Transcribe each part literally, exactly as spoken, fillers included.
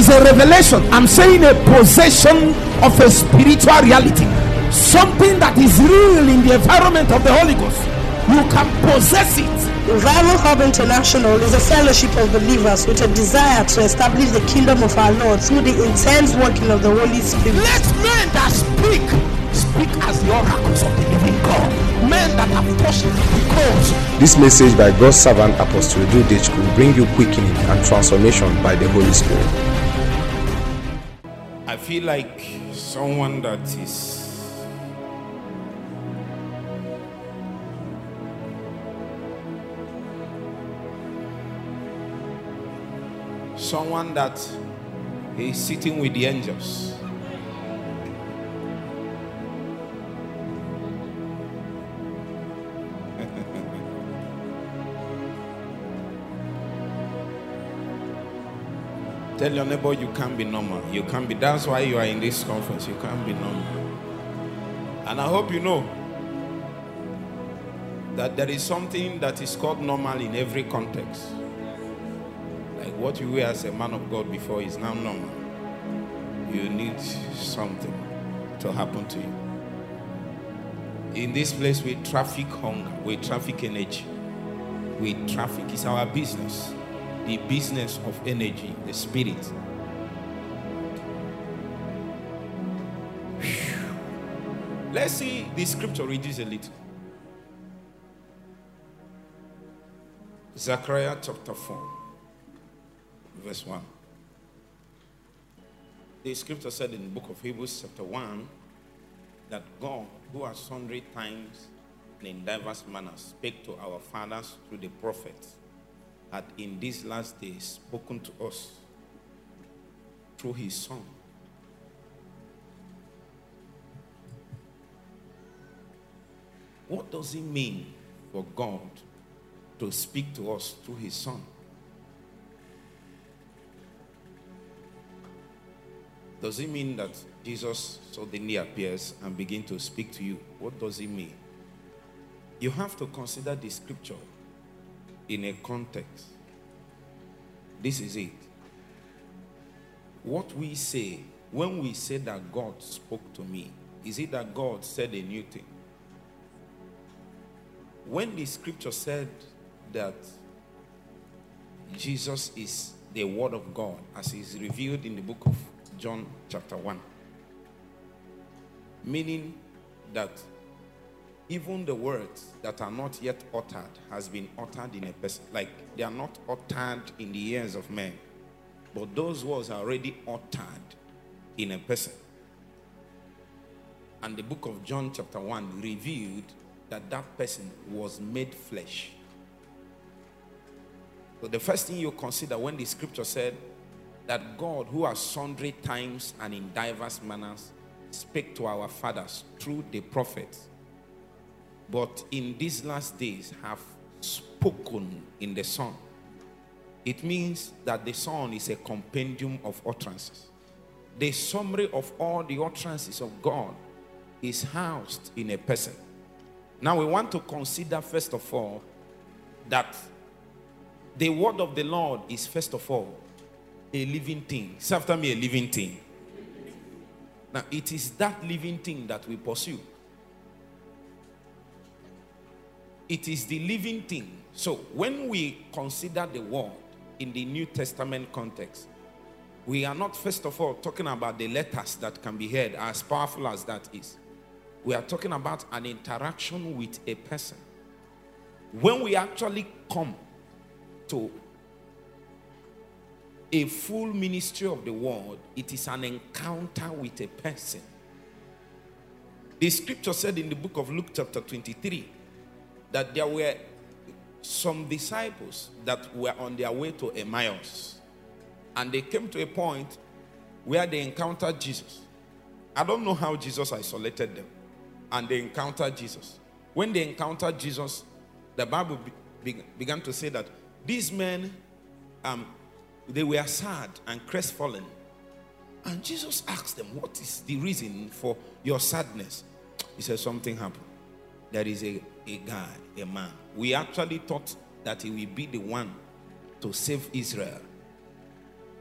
is a revelation. I'm saying a possession of a spiritual reality, something that is real in the environment of the Holy Ghost. You can possess it. Revival Hub International is a fellowship of believers with a desire to establish the kingdom of our Lord through the intense working of the Holy Spirit. Let men that speak speak as the oracles of the living God. Men that have touched the cross. This message by God's servant Apostle Edu Udechukwu will bring you quickening and transformation by the Holy Spirit. I feel like someone that is someone that is sitting with the angels. Tell your neighbor you can't be normal. You can't be. That's why you are in this conference. You can't be normal. And I hope you know that there is something that is called normal in every context. Like what you were as a man of God before is now normal. You need something to happen to you. In this place we traffic hunger, we traffic energy, we traffic, it's our business. The business of energy, the spirit. Whew. Let's see the scripture reads a little. Zechariah chapter four, verse one. The scripture said in the book of Hebrews chapter one that God, who has sundry times and in diverse manners spake to our fathers through the prophets, had in these last days spoken to us through his Son. What does it mean for God to speak to us through his Son? Does it mean that Jesus suddenly appears and begins to speak to you? What does it mean? You have to consider the scripture in a context. This is it. What we say when we say that God spoke to me, is it that God said a new thing? When the scripture said that Jesus is the word of God as is revealed in the book of John chapter one, meaning that even the words that are not yet uttered has been uttered in a person. Like they are not uttered in the ears of men, but those words are already uttered in a person. And the book of John chapter one revealed that that person was made flesh. So the first thing you consider when the scripture said that God, who has sundry times and in diverse manners spake to our fathers through the prophets, but in these last days have spoken in the Son. It means that the Son is a compendium of utterances. The summary of all the utterances of God is housed in a person. Now we want to consider first of all that the word of the Lord is first of all a living thing. Say after me, a living thing. Now it is that living thing that we pursue. It is the living thing. So when we consider the word in the New Testament context, we are not first of all talking about the letters that can be heard, as powerful as that is. We are talking about an interaction with a person. When we actually come to a full ministry of the word, it is an encounter with a person. The scripture said in the book of Luke chapter twenty-three that there were some disciples that were on their way to Emmaus, and they came to a point where they encountered Jesus. I don't know how Jesus isolated them, and they encountered Jesus. When they encountered Jesus, the Bible be began to say that these men, um, they were sad and crestfallen. And Jesus asked them, what is the reason for your sadness? He said, something happened. There is a, a guy, a man. We actually thought that he will be the one to save Israel.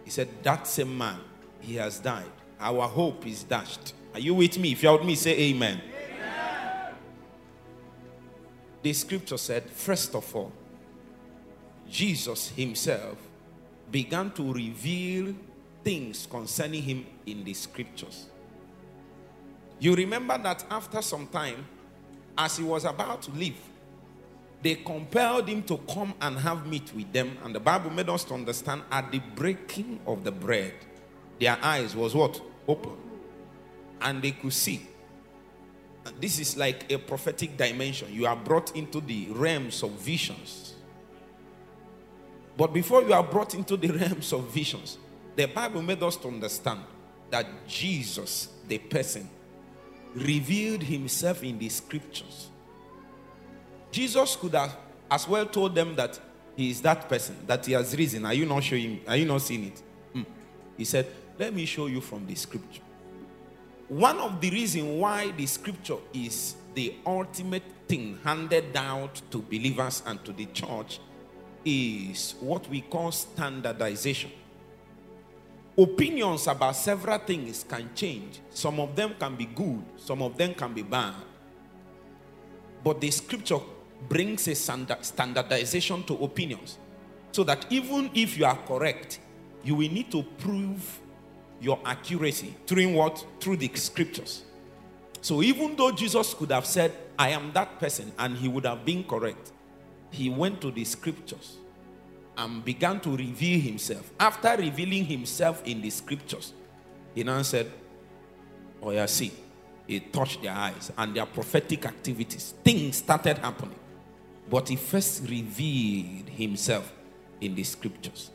He said, that same man, he has died. Our hope is dashed. Are you with me? If you're with me, say amen. Amen. The scripture said, first of all, Jesus himself began to reveal things concerning him in the scriptures. You remember that after some time, as he was about to leave, they compelled him to come and have meat with them. And the Bible made us to understand at the breaking of the bread, their eyes was what? Open. And they could see. And this is like a prophetic dimension. You are brought into the realms of visions. But before you are brought into the realms of visions, the Bible made us to understand that Jesus, the person, revealed himself in the scriptures. Jesus could have as well told them that he is that person, that he has risen. Are you not showing? Are you not seeing it? Hmm. He said, let me show you from the scripture. One of the reasons why the scripture is the ultimate thing handed down to believers and to the church is what we call standardization. Opinions about several things can change. Some of them can be good, some of them can be bad. But the scripture brings a standardization to opinions, so that even if you are correct, you will need to prove your accuracy through what? Through the scriptures. So even though Jesus could have said, I am that person, and he would have been correct, he went to the scriptures and began to reveal himself. After revealing himself in the scriptures, he now said, oh yeah, see, he touched their eyes and their prophetic activities. Things started happening. But he first revealed himself in the scriptures.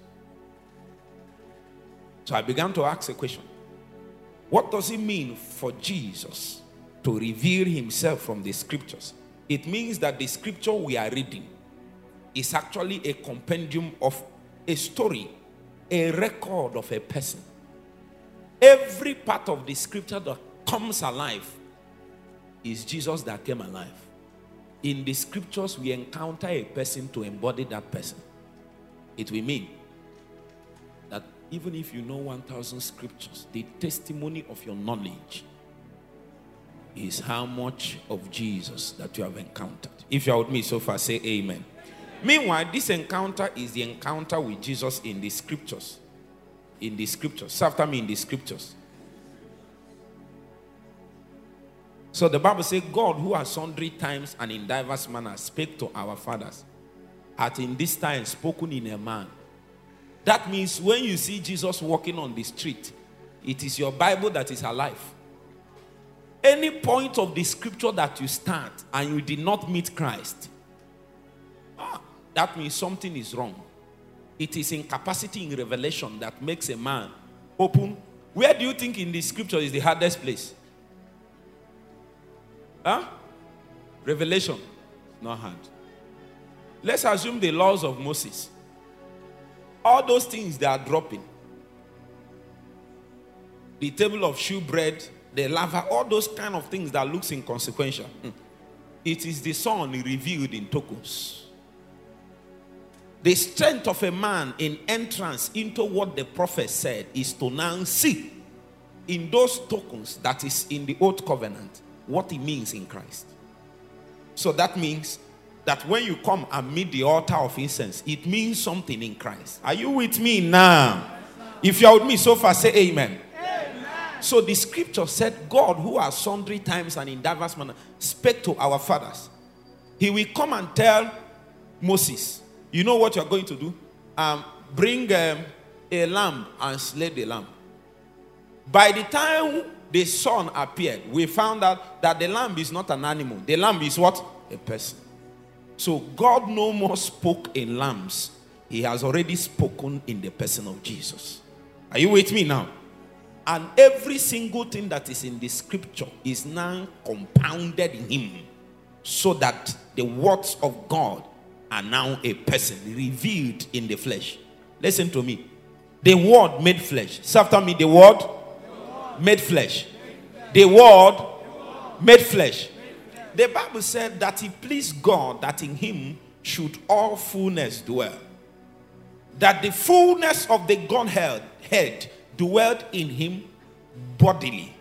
So I began to ask a question. What does it mean for Jesus to reveal himself from the scriptures? It means that the scripture we are reading is actually a compendium of a story, a record of a person. Every part of the scripture that comes alive is Jesus that came alive. In the scriptures, we encounter a person to embody that person. It will mean that even if you know one thousand scriptures, the testimony of your knowledge is how much of Jesus that you have encountered. If you are with me so far, say amen. Meanwhile, this encounter is the encounter with Jesus in the scriptures. In the scriptures. Say after me, in the scriptures. So the Bible says, God, who has sundry times and in diverse manners spake to our fathers, hath in this time spoken in a man. That means when you see Jesus walking on the street, it is your Bible that is alive. Any point of the scripture that you start and you did not meet Christ, ah, that means something is wrong. It is incapacity in revelation that makes a man open. Where do you think in the scripture is the hardest place? Huh? Revelation. Not hard. Let's assume the laws of Moses. All those things they are dropping. The table of shewbread, the lava, all those kind of things that looks inconsequential. It is the Son revealed in tokens. The strength of a man in entrance into what the prophet said is to now see in those tokens that is in the old covenant what it means in Christ. So that means that when you come and meet the altar of incense, it means something in Christ. Are you with me now? If you are with me so far, say amen. Amen. So the scripture said, God, who has sundry times and in diverse manner spake to our fathers. He will come and tell Moses, you know what you are going to do? Um, bring um, a lamb and slay the lamb. By the time the Son appeared, we found out that the lamb is not an animal. The lamb is what? A person. So God no more spoke in lambs. He has already spoken in the person of Jesus. Are you with me now? And every single thing that is in the scripture is now compounded in him, so that the words of God are now a person revealed in the flesh. Listen to me. The word made flesh. Say after me, the word made flesh. The word made flesh. The Bible said that it pleased God that in him should all fullness dwell. that the fullness of the Godhead head dwelt in him bodily.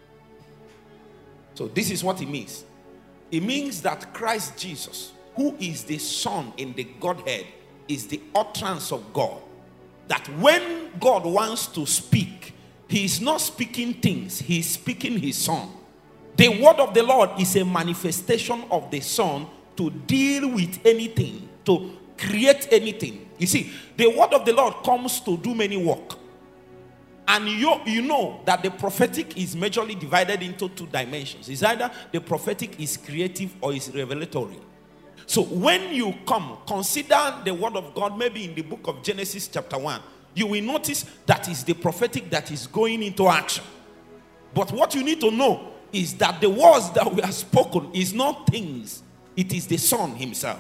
So this is what it means. It means that Christ Jesus, who is the Son in the Godhead, is the utterance of God. That when God wants to speak, he is not speaking things, he is speaking his Son. The word of the Lord is a manifestation of the Son to deal with anything, to create anything. You see, the word of the Lord comes to do many work. And you, you know that the prophetic is majorly divided into two dimensions. It's either the prophetic is creative or is revelatory. So when you come, consider the word of God, maybe in the book of Genesis chapter one, you will notice that is the prophetic that is going into action. But what you need to know is that the words that we have spoken is not things, it is the Son himself.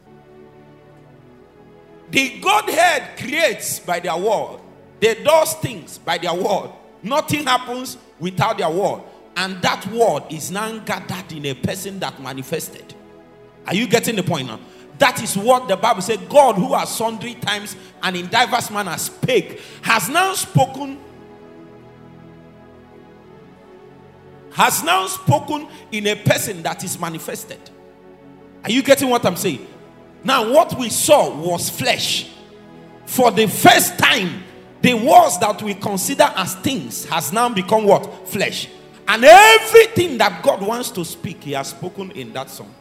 The Godhead creates by their word. They does things by their word. Nothing happens without their word. And that word is now gathered in a person that manifested. Are you getting the point now? That is what the Bible says. God, who has sundry times and in diverse manner spake, has now spoken, has now spoken in a person that is manifested. Are you getting what I'm saying? Now, what we saw was flesh. For the first time, the words that we consider as things has now become what? Flesh. And everything that God wants to speak, he has spoken in that song.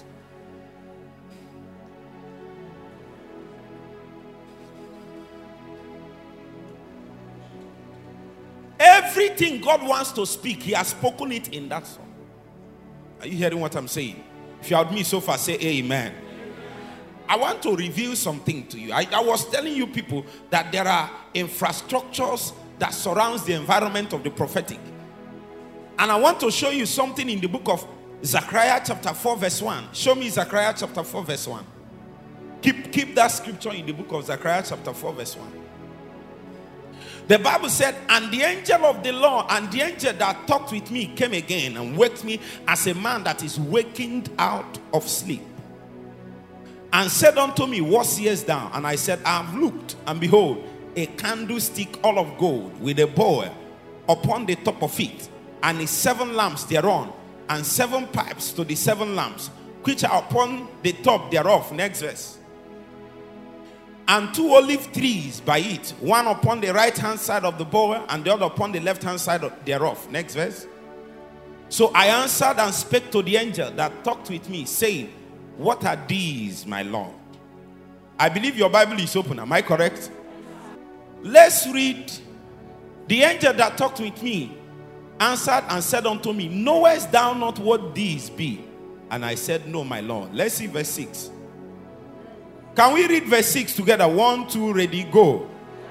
Everything God wants to speak, he has spoken it in that song. Are you hearing what I'm saying? If you are with me so far, say amen. I want to reveal something to you. I, I was telling you people that there are infrastructures that surrounds the environment of the prophetic. And I want to show you something in the book of Zechariah chapter four verse one. Show me Zechariah chapter four verse one. Keep, keep that scripture in the book of Zechariah chapter four verse one. The Bible said, and the angel of the Lord and the angel that talked with me came again and waked me as a man that is wakened out of sleep. And said unto me, what seest thou? And I said, I have looked, and behold, a candlestick all of gold, with a bowl upon the top of it, and its seven lamps thereon, and seven pipes to the seven lamps, which are upon the top thereof. Next verse. And two olive trees by it, one upon the right hand side of the bowl, and the other upon the left hand side thereof. Next verse. So I answered and spake to the angel that talked with me, saying, what are these, my Lord? I believe your Bible is open. Am I correct? Let's read. The angel that talked with me answered and said unto me, knowest thou not what these be? And I said, no, my Lord. Let's see verse six. Can we read verse six together? One, two, ready, go.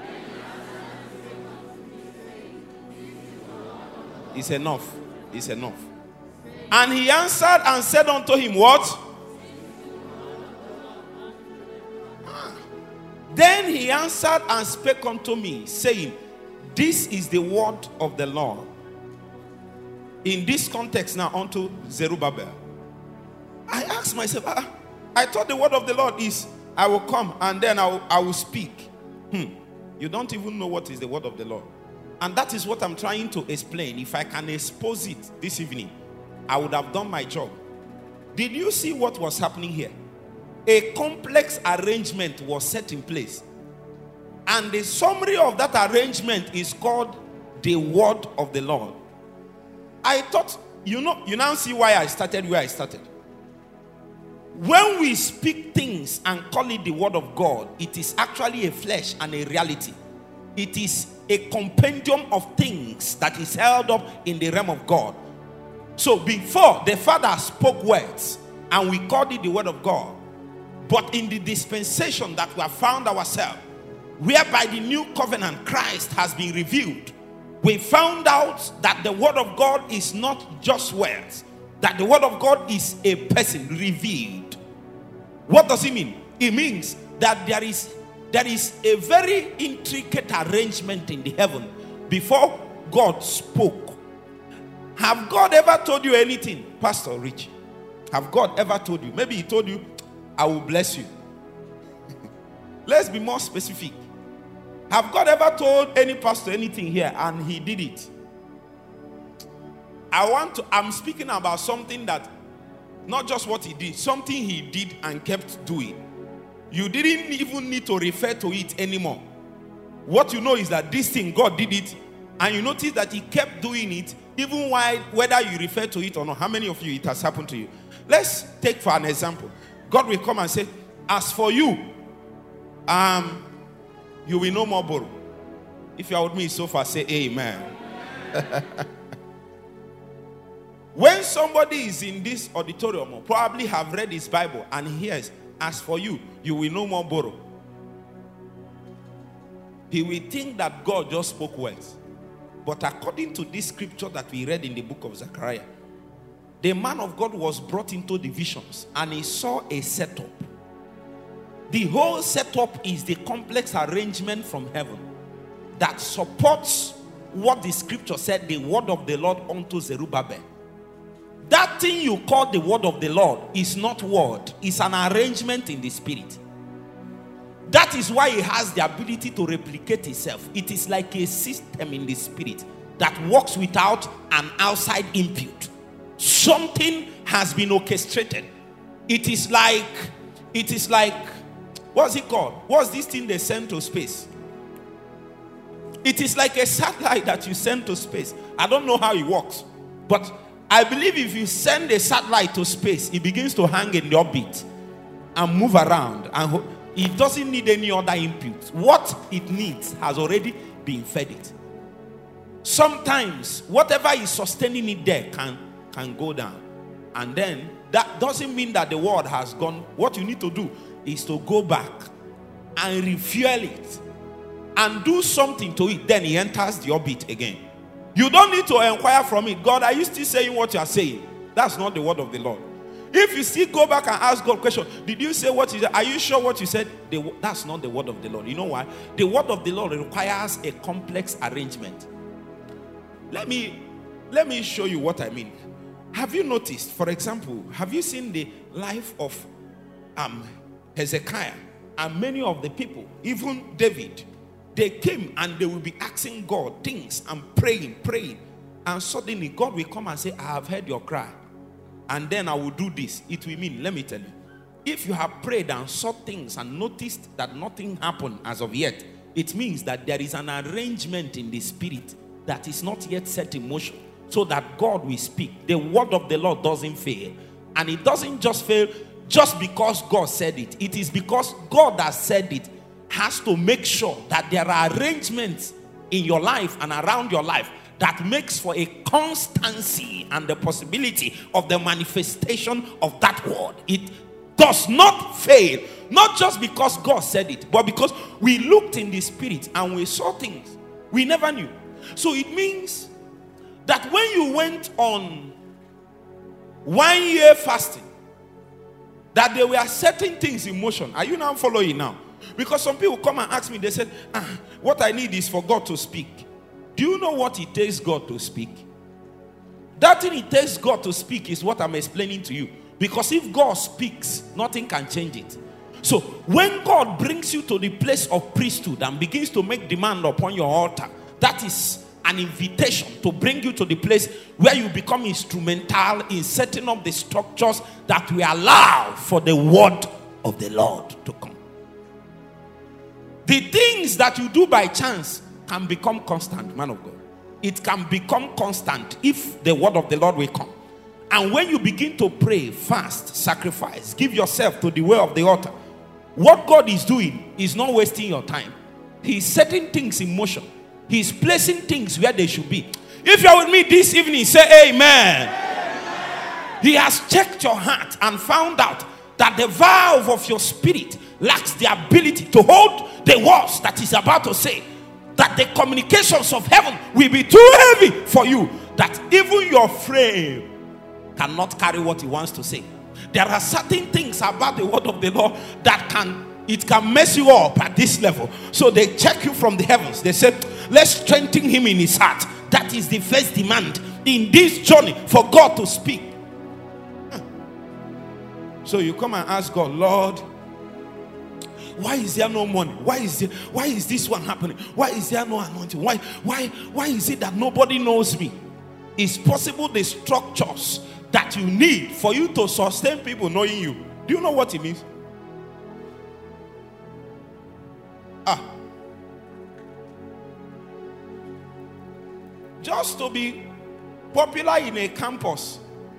It's enough. It's enough. And he answered and said unto him, what? Then he answered and spake unto me, saying, this is the word of the Lord. In this context now, unto Zerubbabel. I asked myself, ah, I thought the word of the Lord is, I will come and then I will, I will speak. Hmm. You don't even know what is the word of the Lord. And that is what I'm trying to explain. If I can expose it this evening, I would have done my job. Did you see what was happening here? A complex arrangement was set in place. And the summary of that arrangement is called the word of the Lord. I thought, you know, you now see why I started where I started. When we speak things and call it the word of God, it is actually a flesh and a reality. It is a compendium of things that is held up in the realm of God. So before, the Father spoke words and we called it the word of God. But in the dispensation that we have found ourselves, whereby the new covenant Christ has been revealed, we found out that the word of God is not just words, that the word of God is a person revealed. What does it mean? It means that there is there is a very intricate arrangement in the heaven before God spoke. Have God ever told you anything, Pastor Rich? Have God ever told you? Maybe he told you, I will bless you. Let's be more specific. Have God ever told any pastor anything here and he did it? I want to, I'm speaking about something that, not just what he did, something he did and kept doing. You didn't even need to refer to it anymore. What you know is that this thing, God did it, and you notice that he kept doing it, even while, whether you refer to it or not. How many of you it has happened to you? Let's take for an example. God will come and say, as for you, um, you will no more borrow. If you are with me so far, say amen. When somebody is in this auditorium, or probably have read his Bible and hears, as for you, you will no more borrow, he will think that God just spoke words. But according to this scripture that we read in the book of Zechariah, the man of God was brought into the visions and he saw a setup. The whole setup is the complex arrangement from heaven that supports what the scripture said, the word of the Lord unto Zerubbabel. That thing you call the word of the Lord is not word, it's an arrangement in the spirit. That is why it has the ability to replicate itself. It is like a system in the spirit that works without an outside input. Something has been orchestrated. It is like, it is like, what's it called? What's this thing they send to space? It is like a satellite that you send to space. I don't know how it works, but I believe if you send a satellite to space, it begins to hang in the orbit and move around, and it doesn't need any other input. What it needs has already been fed it. Sometimes whatever is sustaining it there can, can go down. And then that doesn't mean that the word has gone. What you need to do is to go back and refuel it and do something to it. Then it enters the orbit again. You don't need to inquire from it. God, are you still saying what you are saying? That's not the word of the Lord. If you still go back and ask God a question, did you say what you said? Are you sure what you said? The, that's not the word of the Lord. You know why? The word of the Lord requires a complex arrangement. Let me, let me show you what I mean. Have you noticed, for example, have you seen the life of um, Hezekiah and many of the people, even David? They came and they will be asking God things and praying, praying. And suddenly God will come and say, I have heard your cry. And then I will do this. It will mean, let me tell you, if you have prayed and saw things and noticed that nothing happened as of yet, it means that there is an arrangement in the spirit that is not yet set in motion, so that God will speak. The word of the Lord doesn't fail. And it doesn't just fail just because God said it. It is because God has said it, has to make sure that there are arrangements in your life and around your life that makes for a constancy and the possibility of the manifestation of that word. It does not fail, not just because God said it, but because we looked in the spirit and we saw things we never knew. So it means that when you went on one year fasting, that there were certain things in motion. Are you now following now? Because some people come and ask me, they said, ah, what I need is for God to speak. Do you know what it takes God to speak? That thing it takes God to speak is what I'm explaining to you. Because if God speaks, nothing can change it. So when God brings you to the place of priesthood and begins to make demand upon your altar, that is an invitation to bring you to the place where you become instrumental in setting up the structures that will allow for the word of the Lord to come. The things that you do by chance can become constant, man of God. It can become constant if the word of the Lord will come. And when you begin to pray, fast, sacrifice, give yourself to the way of the altar, what God is doing is not wasting your time. He's setting things in motion. He's placing things where they should be. If you're with me this evening, say amen. Amen. He has checked your heart and found out that the valve of your spirit lacks the ability to hold the words that he's about to say. That the communications of heaven will be too heavy for you, that even your frame cannot carry what he wants to say. There are certain things about the word of the Lord that can, it can mess you up at this level. So they check you from the heavens. They say, let's strengthen him in his heart. That is the first demand in this journey, for God to speak. So you come and ask God, Lord, Why is there no money? Why is there, why is this one happening? Why is there no anointing? Why, why, why is it that nobody knows me? It's possible the structures that you need for you to sustain people knowing you. Do you know what it means? Ah. Just to be popular in a campus,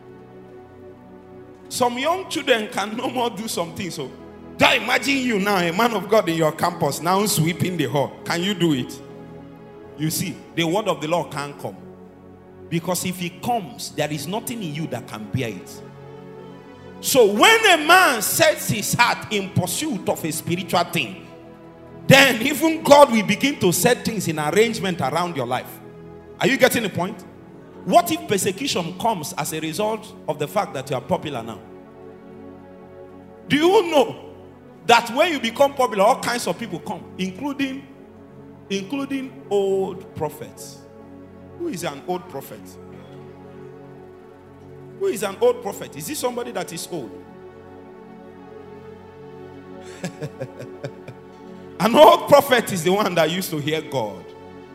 some young children can no more do something. So just imagine you now, a man of God in your campus, now sweeping the hall. Can you do it? You see, the word of the Lord can't come. Because if it comes, there is nothing in you that can bear it. So when a man sets his heart in pursuit of a spiritual thing, then even God will begin to set things in arrangement around your life. Are you getting the point? What if persecution comes as a result of the fact that you are popular now? Do you know that when you become popular, all kinds of people come, including, including old prophets? Who is an old prophet? Who is an old prophet? Is this somebody that is old? An old prophet is the one that used to hear God.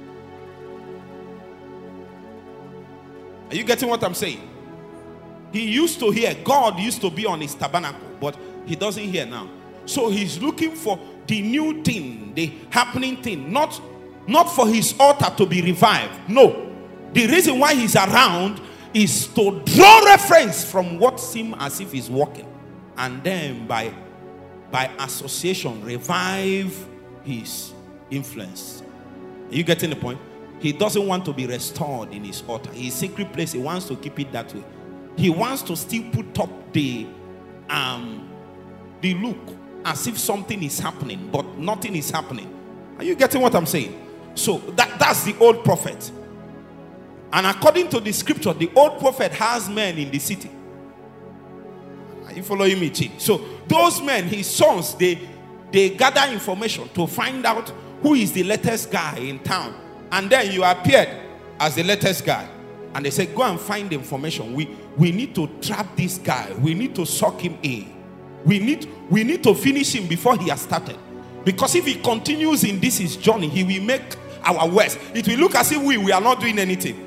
Are you getting what I'm saying? He used to hear. God used to be on his tabernacle, but he doesn't hear now. So he's looking for the new thing, the happening thing, not, not for his altar to be revived. No. The reason why he's around is to draw reference from what seems as if he's working, and then by, by association revive his influence. Are you getting the point? He doesn't want to be restored in his altar. His secret place, he wants to keep it that way. He wants to still put up the, um, the look as if something is happening, but nothing is happening. Are you getting what I'm saying? So that, that's the old prophet. And according to the scripture, the old prophet has men in the city. Are you following me, Chi? So those men, his sons, they, they gather information to find out who is the latest guy in town. And then you appeared as the latest guy. And they said, go and find the information. We, we need to trap this guy. We need to suck him in. We need, we need to finish him before he has started. Because if he continues in this his journey, he will make our worst. It will look as if we, we are not doing anything.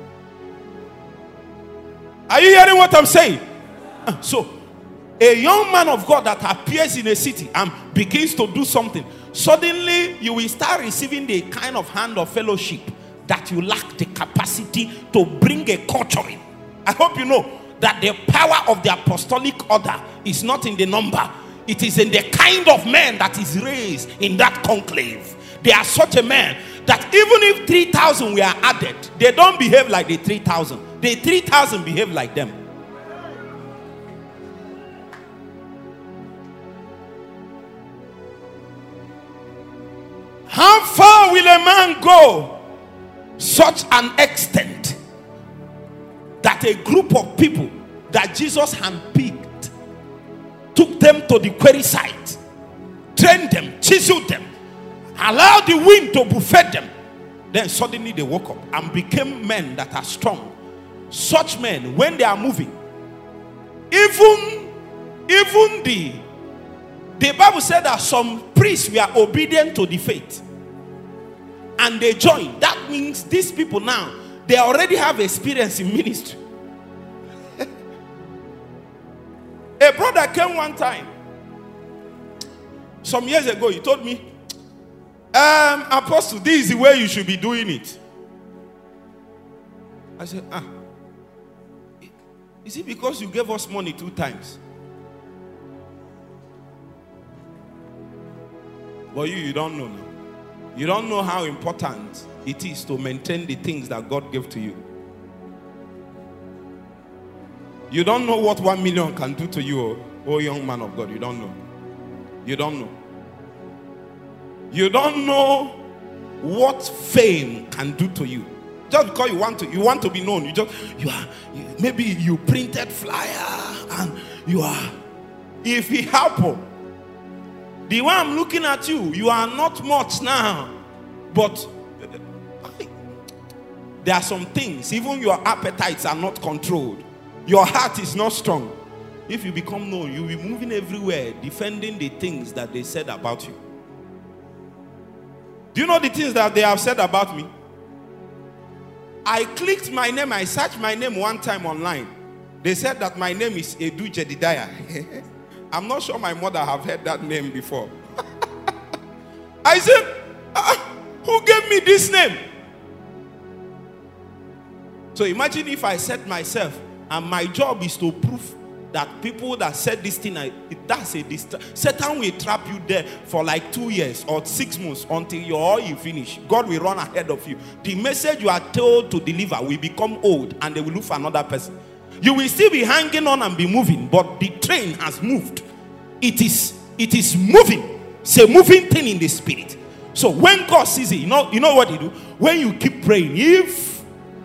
Are you hearing what I'm saying? So, a young man of God that appears in a city and begins to do something, suddenly you will start receiving the kind of hand of fellowship that you lack the capacity to bring a culture in. I hope you know that the power of the apostolic order is not in the number. It is in the kind of man that is raised in that conclave. They are such a man that even if three thousand were added, they don't behave like the three thousand. The three thousand behave like them. How far will a man go? Such an extent that a group of people that Jesus handpicked took them to the quarry site, trained them, chiseled them, allowed the wind to buffet them. Then suddenly they woke up and became men that are strong. Such men, when they are moving, even, even the, the Bible said that some priests were obedient to the faith. And they joined. That means these people now, they already have experience in ministry. A brother came one time, some years ago, he told me, um, Apostle, this is the way you should be doing it. I said, ah, is it because you gave us money two times? But you, you don't know now. You don't know how important it is to maintain the things that God gave to you. You don't know what one million can do to you, oh, oh young man of God. You don't know. You don't know. You don't know what fame can do to you. Just because you want to, you want to be known. You just, you are, you, maybe you printed flyer and you are. If it happen, the way I'm looking at you, you are not much now, but there are some things. Even your appetites are not controlled. Your heart is not strong. If you become known, you'll be moving everywhere defending the things that they said about you. Do you know the things that they have said about me? I clicked my name, I searched my name one time online. They said that my name is Edu Jedidiah. I'm not sure my mother have heard that name before. I said, ah, who gave me this name? So imagine if I said myself, and my job is to prove that people that said this thing, I, that's a dist- Satan will trap you there for like two years or six months until you're all you finish. God will run ahead of you. The message you are told to deliver will become old, and they will look for another person. You will still be hanging on and be moving, but the train has moved. It is, it is moving. It's a moving thing in the spirit. So when God sees it, you know, you know what he do? When you keep praying, if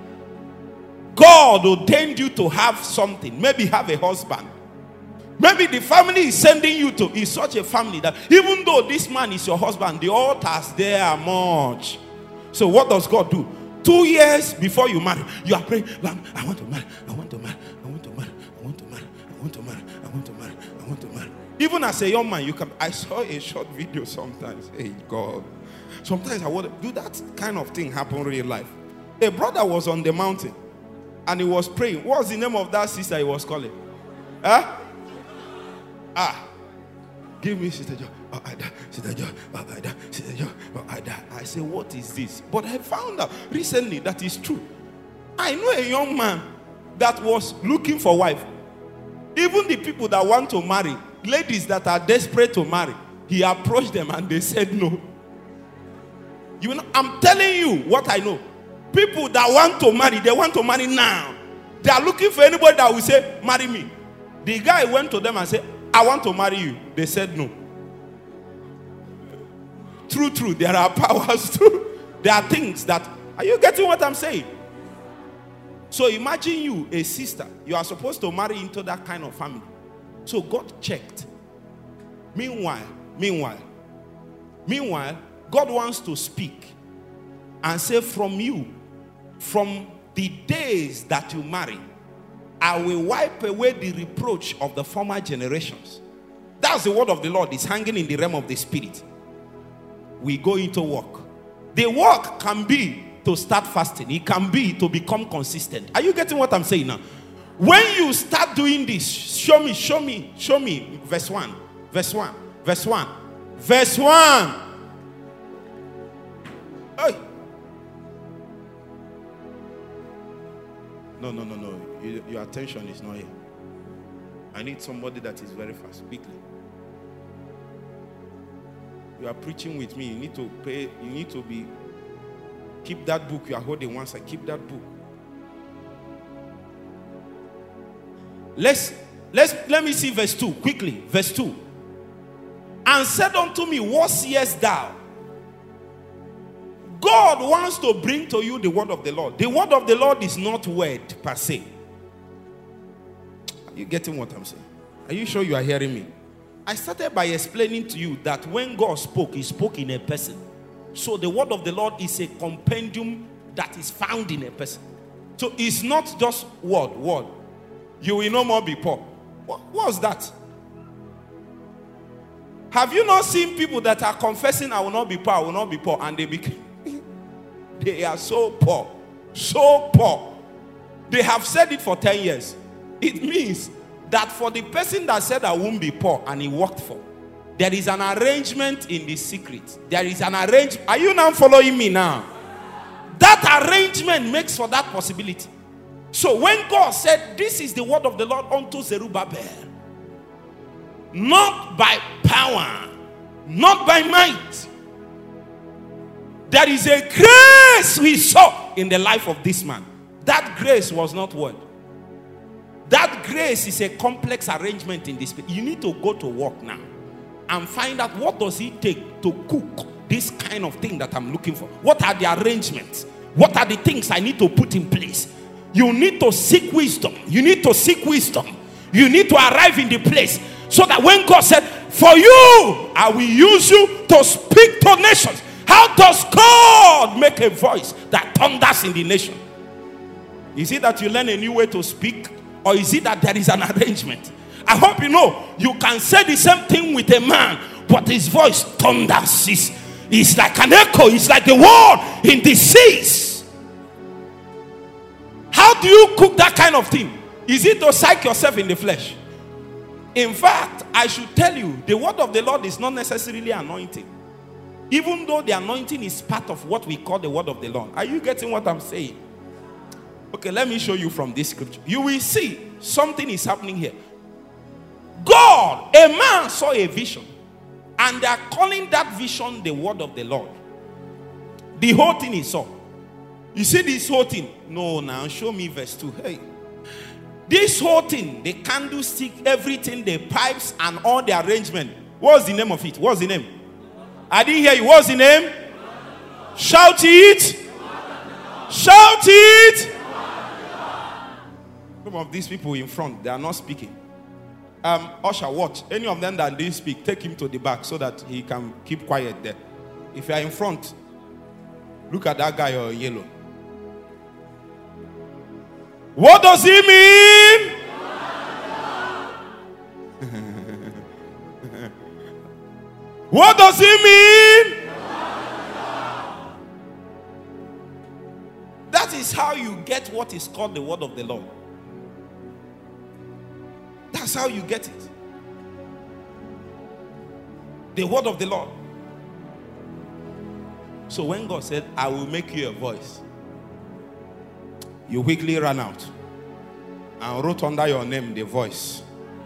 God ordained you to have something, maybe have a husband, maybe the family is sending you to is such a family that even though this man is your husband, the altars there are much. So what does God do? Two years before you marry, you are praying, I want to marry, I want to marry, I want to marry, I want to marry, I want to marry, I want to marry, I want to marry. Even as a young man, you can. I saw a short video sometimes. Hey God, sometimes I want to do that kind of thing happen in real life. A brother was on the mountain and he was praying. What was the name of that sister he was calling? Huh? Ah, give me Sister Joy. Oh, I die. Sister Joy. Oh, I die. Sister Joy. Oh, I die. I say, what is this? But I found out recently that is true. I know a young man that was looking for wife. Even the people that want to marry, ladies that are desperate to marry, he approached them and they said no. You know, I'm telling you what I know. People that want to marry, they want to marry now. They are looking for anybody that will say, marry me. The guy went to them and said, I want to marry you. They said no. True, true. There are powers too. There are things that, are you getting what I'm saying? So imagine you, a sister, you are supposed to marry into that kind of family. So God checked. Meanwhile, meanwhile, meanwhile, God wants to speak and say, from you, from the days that you marry, I will wipe away the reproach of the former generations. That's the word of the Lord. It's hanging in the realm of the spirit. We go into work. The work can be to start fasting. It can be to become consistent. Are you getting what I'm saying now? When you start doing this, show me, show me, show me. Verse one, verse one, verse one, verse one. Hey. No, no, no, no. You, your attention is not here. I need somebody that is very fast, quickly. You are preaching with me. You need to pay. You need to be. Keep that book you are holding one side. Keep that book. Let's let's let me see verse two quickly. Verse two. And said unto me, what seest thou? God wants to bring to you the word of the Lord. The word of the Lord is not word per se. Are you getting what I'm saying? Are you sure you are hearing me? I started by explaining to you that when God spoke, he spoke in a person. So the word of the Lord is a compendium that is found in a person. So it's not just word, word. You will no more be poor. What was that? Have you not seen people that are confessing, I will not be poor, I will not be poor, and they became, they are so poor, so poor. They have said it for ten years. It means that for the person that said I won't be poor and he worked for, there is an arrangement in the secret. There is an arrangement. Are you now following me now? That arrangement makes for that possibility. So when God said, this is the word of the Lord unto Zerubbabel, not by power, not by might, there is a grace we saw in the life of this man. That grace was not word. That grace is a complex arrangement in this. You need to go to work now and find out what does it take to cook this kind of thing that I'm looking for. What are the arrangements? What are the things I need to put in place? You need to seek wisdom. You need to seek wisdom. You need to arrive in the place so that when God said, for you, I will use you to speak to nations. How does God make a voice that thunders in the nation? Is it that you learn a new way to speak? Or is it that there is an arrangement? I hope you know you can say the same thing with a man, but his voice thunders. It's, it's like an echo. It's like the word in the seas. How do you cook that kind of thing? Is it to psych yourself in the flesh? In fact, I should tell you, the word of the Lord is not necessarily anointing. Even though the anointing is part of what we call the word of the Lord. Are you getting what I'm saying? Okay, let me show you from this scripture. You will see something is happening here. God, a man saw a vision, and they are calling that vision the word of the Lord. The whole thing he saw. You see this whole thing? No, now show me verse two. Hey, this whole thing, the candlestick, everything, the pipes, and all the arrangement. What's the name of it? What's the name? I didn't hear you. What's the name? Shout it. Shout it. Some of these people in front, they are not speaking. Um, Usher, watch. Any of them that didn't speak, take him to the back so that he can keep quiet there. If you are in front, look at that guy in yellow. What does he mean? What does he mean? That is how you get what is called the word of the Lord. That's how you get it. The word of the Lord. So when God said, I will make you a voice, you quickly ran out and wrote under your name the voice.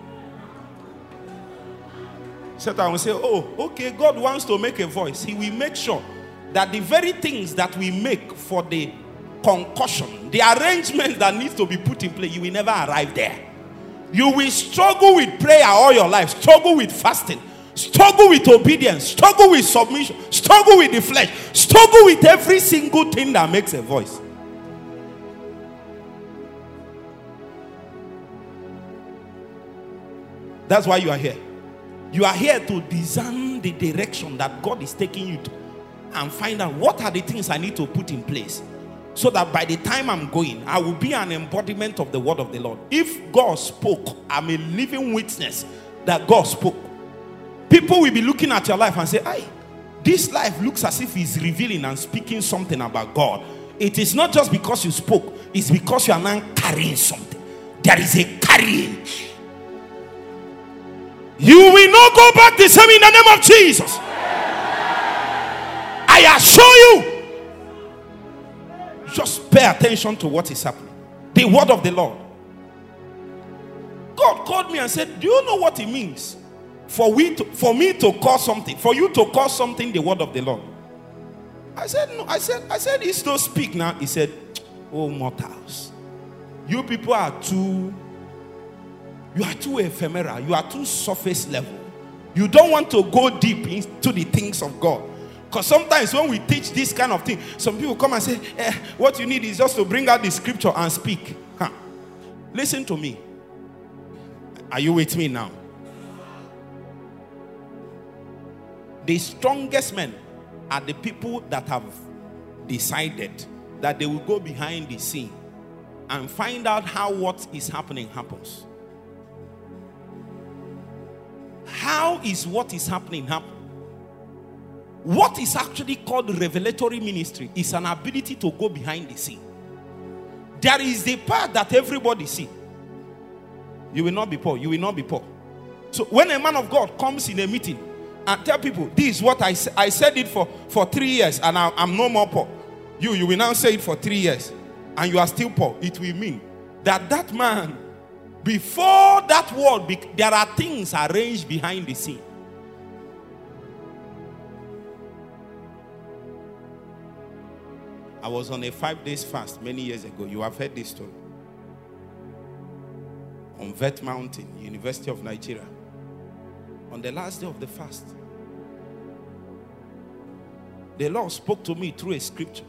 Satan will say, oh, okay, God wants to make a voice. He will make sure that the very things that we make for the concussion, the arrangement that needs to be put in place, you will never arrive there. You will struggle with prayer all your life, struggle with fasting, struggle with obedience, struggle with submission, struggle with the flesh, struggle with every single thing that makes a voice. That's why you are here. You are here to discern the direction that God is taking you to and find out what are the things I need to put in place so that by the time I'm going, I will be an embodiment of the word of the Lord. If God spoke, I'm a living witness that God spoke. People will be looking at your life and say, "Aye, this life looks as if He's revealing and speaking something about God." It is not just because you spoke, it's because you are now carrying something. There is a carrying. You will not go back the same in the name of Jesus. I assure you. Just pay attention to what is happening. The word of the Lord. God called me and said, do you know what it means for we to, for me to call something, for you to call something the word of the Lord? I said, no, I said, I said, it's to speak now. He said, oh mortals, you people are too You are too ephemeral. You are too surface level. You don't want to go deep into the things of God. Because sometimes when we teach this kind of thing, some people come and say, eh, what you need is just to bring out the scripture and speak. Huh. Listen to me. Are you with me now? The strongest men are the people that have decided that they will go behind the scene and find out how what is happening happens. How is what is happening happen? What is actually called revelatory ministry is an ability to go behind the scene. There is the part that everybody see. You will not be poor. You will not be poor. So when a man of God comes in a meeting and tell people, this is what I said. I said it for, for three years and I, I'm no more poor. You, you will now say it for three years and you are still poor. It will mean that that man, before that word, there are things arranged behind the scene. I was on a five days fast many years ago. You have heard this story. On Vet Mountain, University of Nigeria. On the last day of the fast, the Lord spoke to me through a scripture.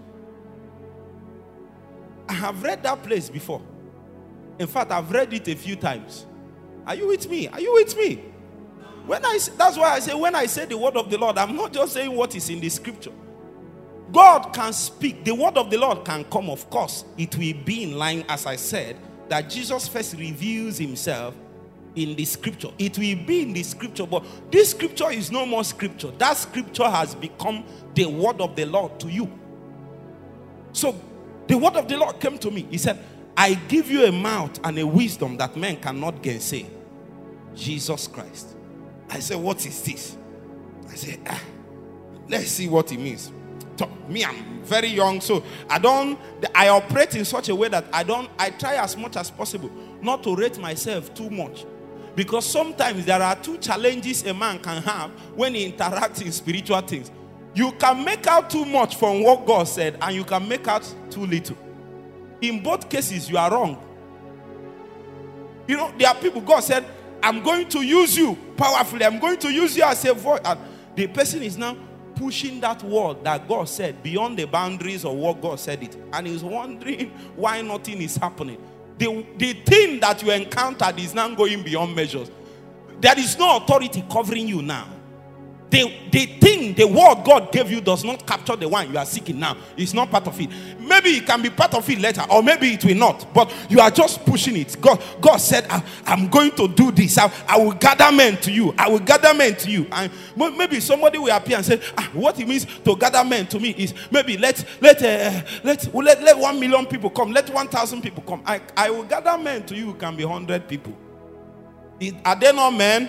I have read that place before. In fact, I've read it a few times. Are you with me? Are you with me? When I, that's why I say, when I say the word of the Lord, I'm not just saying what is in the scripture. God can speak. The word of the Lord can come, of course. It will be in line, as I said, that Jesus first reveals himself in the scripture. It will be in the scripture, but this scripture is no more scripture. That scripture has become the word of the Lord to you. So the word of the Lord came to me. He said, I give you a mouth and a wisdom that men cannot gainsay. Jesus Christ. I said, what is this? I said, ah, let's see what it means. So, me, I'm very young, so I don't, I operate in such a way that I don't, I try as much as possible not to rate myself too much. Because sometimes there are two challenges a man can have when he interacts in spiritual things. You can make out too much from what God said, and you can make out too little. In both cases, you are wrong. You know, there are people, God said, I'm going to use you powerfully. I'm going to use you as a voice. And the person is now pushing that word that God said beyond the boundaries of what God said it. And he's wondering why nothing is happening. The, the thing that you encountered is now going beyond measures. There is no authority covering you now. The, the thing, the word God gave you does not capture the one you are seeking now. It's not part of it. Maybe it can be part of it later, or maybe it will not. But you are just pushing it. God, God said, I, I'm going to do this. I, I will gather men to you. I will gather men to you. And maybe somebody will appear and say, ah, what it means to gather men to me is maybe let let uh, let, let let one million people come. Let one thousand people come. I, I will gather men to you. Can be hundred people. It, are they not men?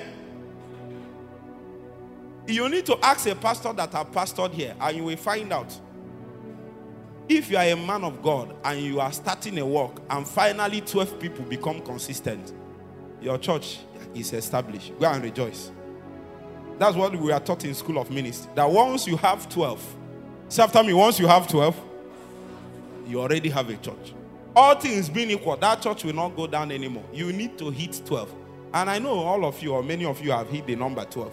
You need to ask a pastor that have pastored here, and you will find out. If you are a man of God and you are starting a work and finally twelve people become consistent, your church is established. Go and rejoice. That's what we are taught in School of Ministry. That once you have twelve, say after me, once you have twelve, you already have a church. All things being equal, that church will not go down anymore. You need to hit twelve. And I know all of you, or many of you, have hit the number twelve.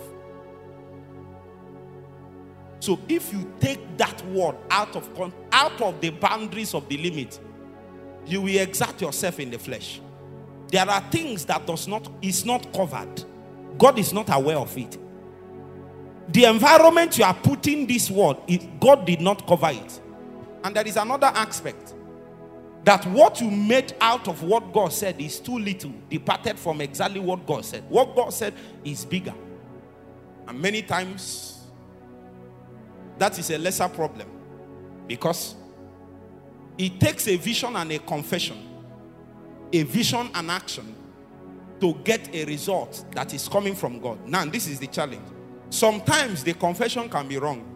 So if you take that word out of out of the boundaries of the limit, you will exert yourself in the flesh. There are things that does not is not covered. God is not aware of it. The environment you are putting this word, it, God did not cover it. And there is another aspect, that what you made out of what God said is too little, departed from exactly what God said. What God said is bigger. And many times that is a lesser problem, because it takes a vision and a confession, a vision and action, to get a result that is coming from God. Now, this is the challenge. Sometimes the confession can be wrong.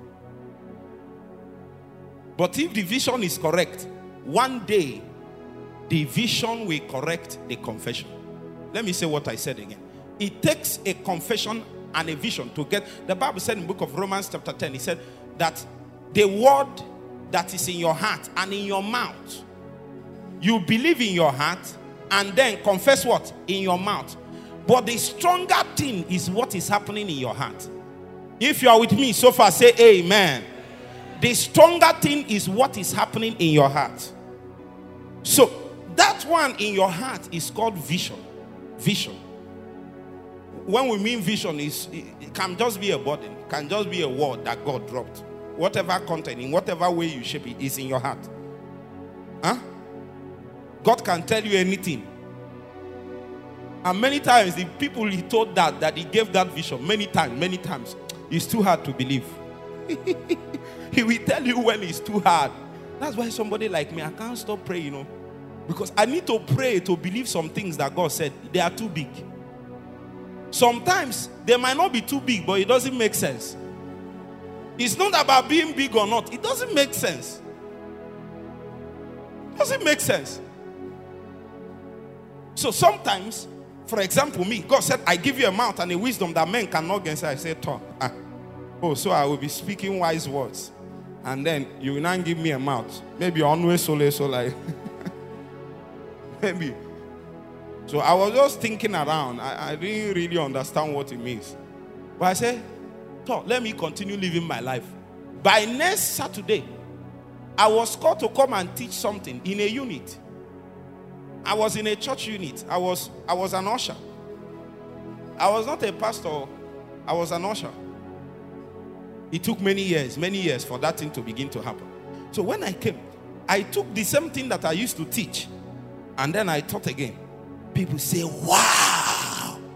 But if the vision is correct, one day the vision will correct the confession. Let me say what I said again. It takes a confession and a vision to get. The Bible said in the book of Romans chapter ten, it said that the word that is in your heart and in your mouth, you believe in your heart and then confess what? In your mouth. But the stronger thing is what is happening in your heart. If you are with me so far, say amen. The stronger thing is what is happening in your heart. So that one in your heart is called vision. Vision. When we mean vision, is it can just be a burden, it can just be a word that God dropped. Whatever content, in whatever way you shape it, is in your heart. Huh? God can tell you anything. And many times the people he told that, that he gave that vision, many times, many times, it's too hard to believe. He will tell you when it's too hard. That's why somebody like me, I can't stop praying, you know. Because I need to pray to believe some things that God said, they are too big. Sometimes they might not be too big, but it doesn't make sense. It's not about being big or not. It doesn't make sense. It doesn't make sense. So sometimes, for example, me, God said, I give you a mouth and a wisdom that men cannot gainsay. I said, Tom, ah, oh, so I will be speaking wise words. And then you will not give me a mouth. Maybe always sole so like maybe. So I was just thinking around. I, I didn't really understand what it means. But I said, Tom, let me continue living my life. By next Saturday, I was called to come and teach something in a unit. I was in a church unit. I was I was an usher. I was not a pastor. I was an usher. It took many years, many years for that thing to begin to happen. So when I came, I took the same thing that I used to teach, and then I taught again. People say, wow,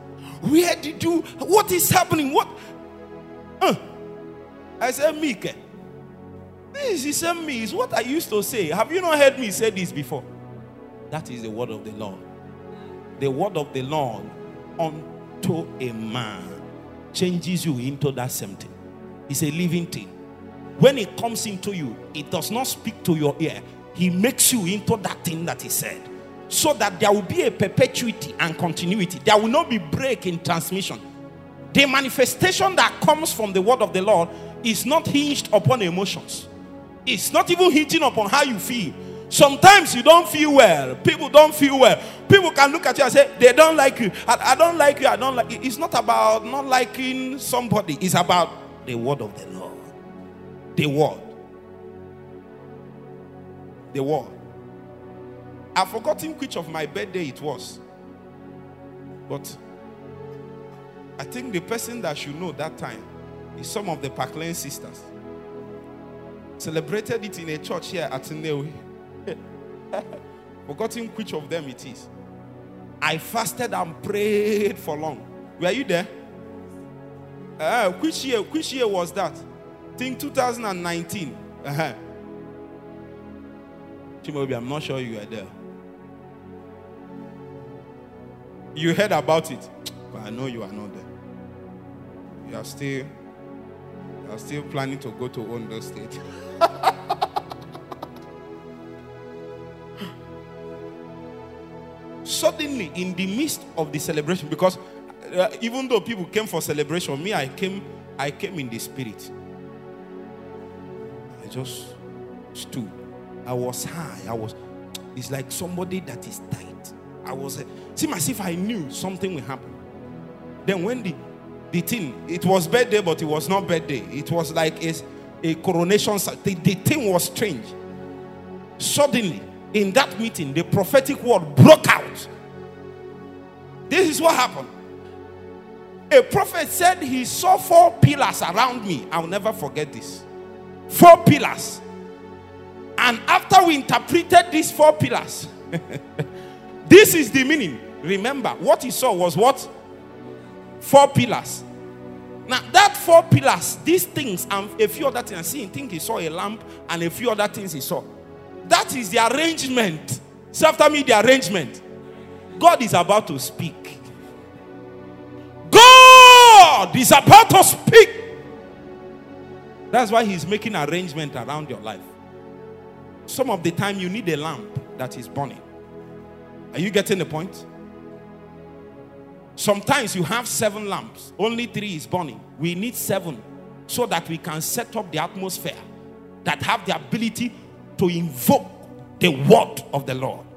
Where did you, what is happening? What? Uh, I said, Mike, this is me. It's what I used to say. Have you not heard me say this before? That is the word of the Lord. The word of the Lord unto a man changes you into that same thing. It's a living thing. When it comes into you, it does not speak to your ear. He makes you into that thing that he said, so that there will be a perpetuity and continuity. There will not be break in transmission. The manifestation that comes from the word of the Lord is not hinged upon emotions. It's not even hinging upon how you feel. Sometimes you don't feel well. People don't feel well. People can look at you and say, they don't like you. I, I don't like you. I don't like you. It's not about not liking somebody. It's about the word of the Lord. The word. The word. I've forgotten which of my birthday it was. But I think the person that should know that time is some of the Parkland sisters. Celebrated it in a church here at Newe. Forgotten which of them it is. I fasted and prayed for long. Were you there? Uh, which year? Which year was that? I think two thousand nineteen. Uh-huh. Chimobi, I'm not sure you were there. You heard about it, but I know you are not there. You are still, you are still planning to go to Ondo State. Suddenly, in the midst of the celebration, because uh, even though people came for celebration, me, I came, I came in the spirit. I just stood. I was high. I was. It's like somebody that is tight. I was. It seemed as if I knew something will happen. Then when the the thing, it was birthday, but it was not birthday. It was like a, a coronation. The, the thing was strange. Suddenly, in that meeting, the prophetic word broke out. This is what happened. A prophet said he saw four pillars around me. I'll never forget this. Four pillars. And after we interpreted these four pillars, this is the meaning. Remember, what he saw was what? Four pillars. Now, that four pillars, these things, and a few other things, I see, I think he saw a lamp and a few other things he saw. That is the arrangement. Say after me, the arrangement. God is about to speak. God is about to speak. That's why he's making arrangement around your life. Some of the time you need a lamp that is burning. Are you getting the point? Sometimes you have seven lamps. Only three is burning. We need seven so that we can set up the atmosphere that have the ability to invoke the word of the Lord.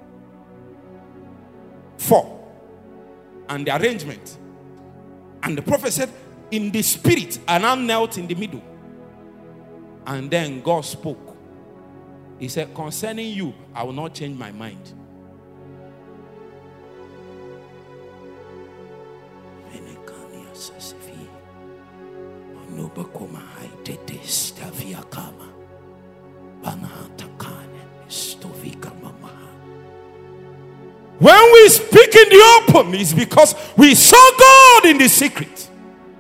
Four. And the arrangement. And the prophet said, in the spirit, and I knelt in the middle. And then God spoke. He said, concerning you, I will not change my mind. When we speak in the open, it's because we saw God in the secret.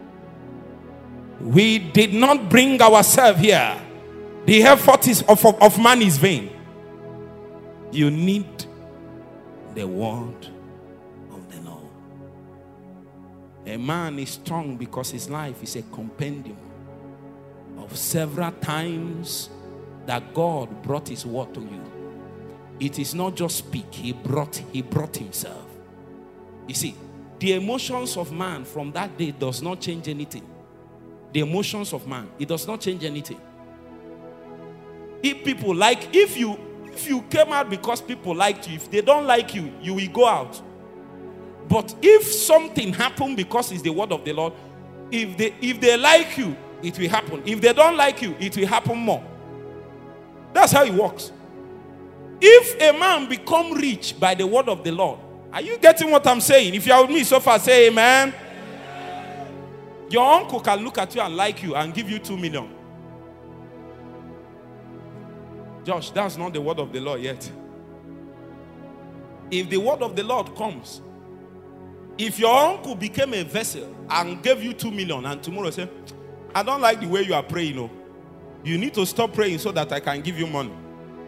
We did not bring ourselves here. The effort is of, of, of man is vain. You need the word of the Lord. A man is strong because his life is a compendium of several times that God brought his word to you. It is not just speak. He brought, he brought himself. You see, the emotions of man from that day does not change anything. The emotions of man, it does not change anything. If people like, if you if you came out because people liked you, if they don't like you, you will go out. But if something happened because it's the word of the Lord, if they if they like you, it will happen. If they don't like you, it will happen more. That's how it works. If a man become rich by the word of the Lord, are you getting what I'm saying? If you are with me so far, say amen. Amen. Your uncle can look at you and like you and give you two million. Josh, that's not the word of the Lord yet. If the word of the Lord comes If your uncle became a vessel and gave you two million and tomorrow say, I don't like the way you are praying, no. You need to stop praying so that I can give you money.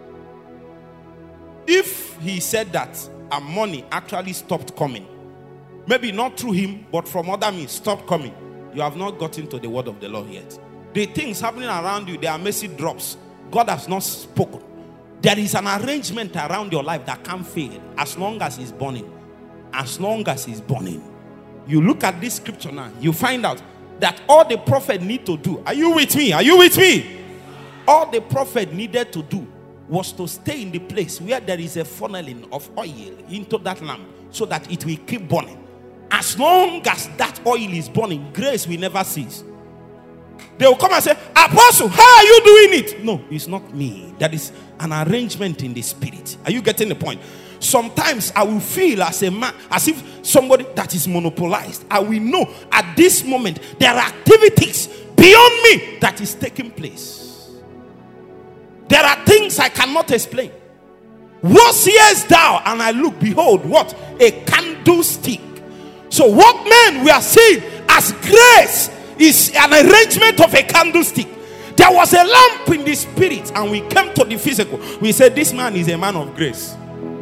If he said that and money actually stopped coming, maybe not through him, but from other means, stopped coming, you have not gotten to the word of the Lord yet. The things happening around you, they are mercy drops. God has not spoken. There is an arrangement around your life that can't fail as long as it's burning. As long as it's burning. You look at this scripture now, you find out that all the prophet need to do, are you with me? Are you with me? All the prophet needed to do was to stay in the place where there is a funneling of oil into that lamp so that it will keep burning. As long as that oil is burning, grace will never cease. They will come and say, Apostle, how are you doing it? No, it's not me. That is an arrangement in the spirit. Are you getting the point? Sometimes I will feel as a man, as if somebody that is monopolized. I will know at this moment there are activities beyond me that is taking place. There are things I cannot explain. What seest thou? And I look, behold, what? A candlestick. So what men we are seeing as grace is an arrangement of a candlestick. There was a lamp in the spirit and we came to the physical. We said this man is a man of grace.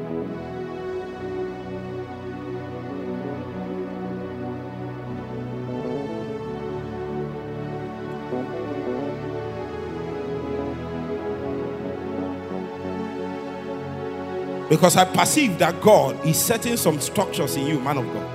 Because I perceive that God is setting some structures in you, man of God.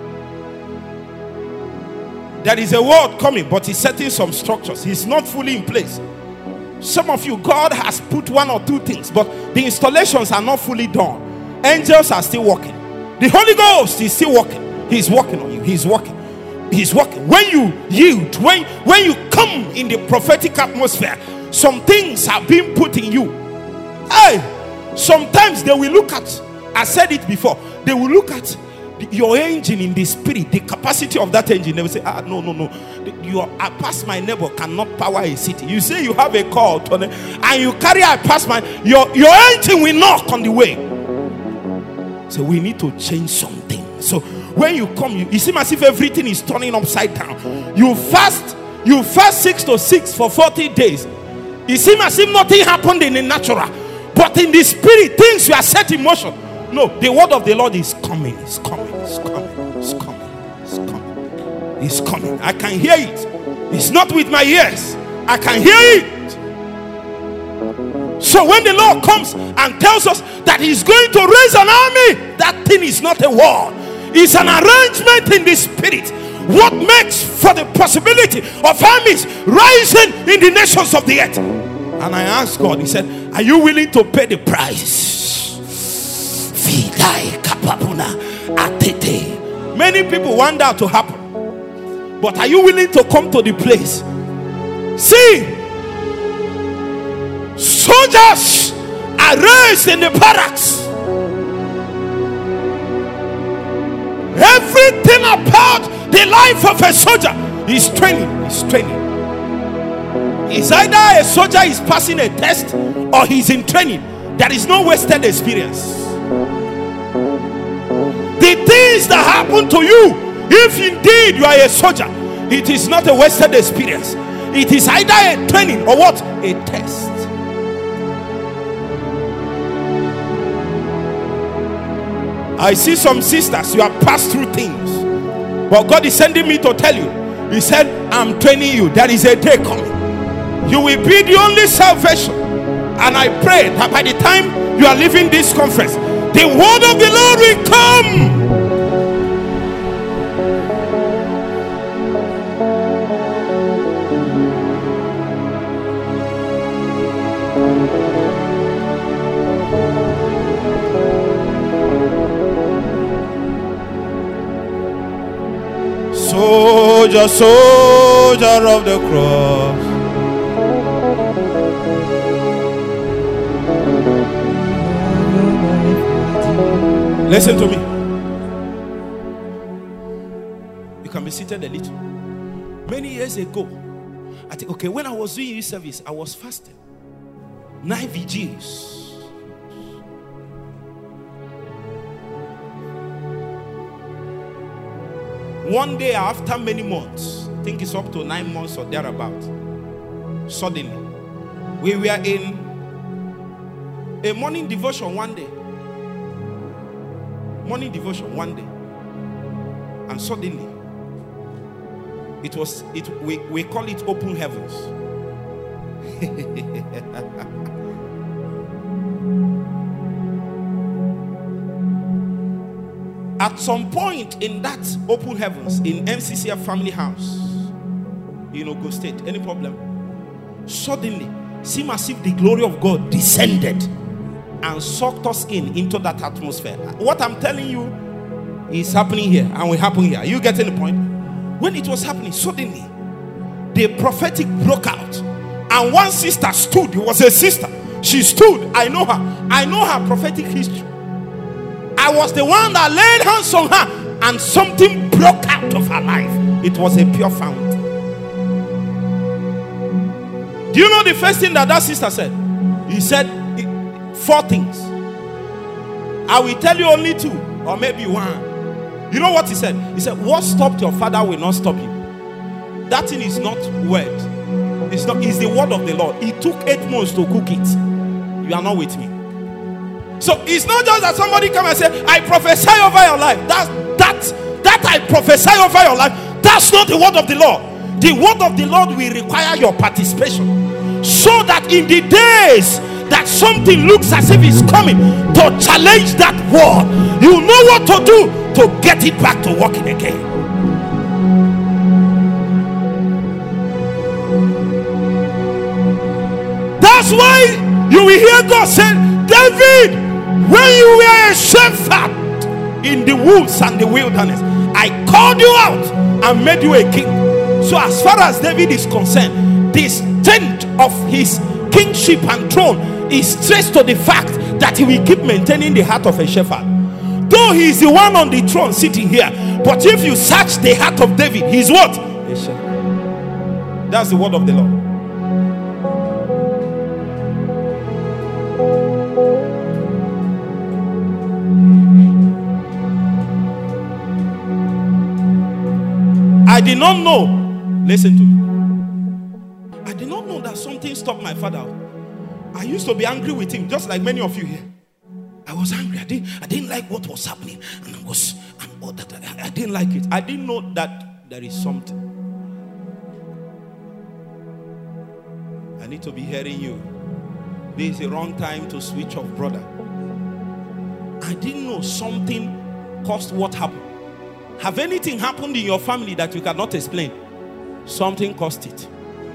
There is a word coming, but he's setting some structures. He's not fully in place. Some of you, God has put one or two things, but the installations are not fully done. Angels are still working. The Holy Ghost is still working. He's working on you. He's working. He's working. When you yield, when, when you come in the prophetic atmosphere, some things are being put in you. Hey! Sometimes they will look at, I said it before, they will look at the, your engine in the spirit, the capacity of that engine. They will say, ah, no, no, no. You are, I pass my neighbor cannot power a city. You say you have a car, and you carry, I pass my, your, your engine will knock on the way. So we need to change something. So when you come, you, you seem as if everything is turning upside down. You fast, you fast six to six for forty days. It seems as if nothing happened in the natural. But in the spirit, things you are set in motion. No, the word of the Lord is coming. It's coming. It's coming. It's coming. It's coming. It's coming. I can hear it. It's not with my ears. I can hear it. So when the Lord comes and tells us that He's going to raise an army, that thing is not a war. It's an arrangement in the spirit. What makes for the possibility of armies rising in the nations of the earth? And I asked God, He said, are you willing to pay the price? Many people want that to happen. But are you willing to come to the place? See, soldiers are raised in the barracks. Everything about the life of a soldier is training. Is training. It's either a soldier is passing a test or he's in training. There is no wasted experience. The things that happen to you, if indeed you are a soldier, it is not a wasted experience. It is either a training or what? A test. I see some sisters, you have passed through things, but God is sending me to tell you. He said, I'm training you. There is a day coming. You will be the only salvation. And I pray that by the time you are leaving this conference, the word of the Lord will come. Soldier, soldier of the cross. Listen to me. You can be seated a little. Many years ago, I think, okay, when I was doing this service, I was fasting. Nine vigils. One day after many months, I think it's up to nine months or thereabout, suddenly, we were in a morning devotion one day. Morning devotion one day. And suddenly, it was, it we, we call it open heavens. At some point in that open heavens, in M C C F family house, in Ogun State, any problem? Suddenly, seemed as if the glory of God descended and sucked us in into that atmosphere. What I'm telling you is happening here and will happen here. Are you getting the point? When it was happening, suddenly the prophetic broke out, and one sister stood. It was a sister. She stood. I know her. I know her prophetic history. I was the one that laid hands on her, and something broke out of her life. It was a pure fount. Do you know the first thing that that sister said? He said four things. I will tell you only two, or maybe one. You know what he said? He said, what stopped your father will not stop you. That thing is not word. It's not. It's the word of the Lord. It took eight months to cook it. You are not with me. So it's not just that somebody come and say, I prophesy over your life. That's that that I prophesy over your life. That's not the word of the Lord. The word of the Lord will require your participation, so that in the days that something looks as if it's coming to challenge that word, you know what to do to get it back to working again. That's why you will hear God say, David, when you were a shepherd in the woods and the wilderness, I called you out and made you a king. So as far as David is concerned, the strength of his kingship and throne is traced to the fact that he will keep maintaining the heart of a shepherd. Though he is the one on the throne sitting here, but if you search the heart of David, he's what? A shepherd. That's the word of the Lord. I did not know. Listen to me. I did not know that something stopped my father. I used to be angry with him, just like many of you here. I was angry. I didn't, I didn't like what was happening, and I was, and all that. I, I didn't like it. I didn't know that there is something. I need to be hearing you. This is the wrong time to switch off, brother. I didn't know something caused what happened. Have anything happened in your family that you cannot explain? Something caused it.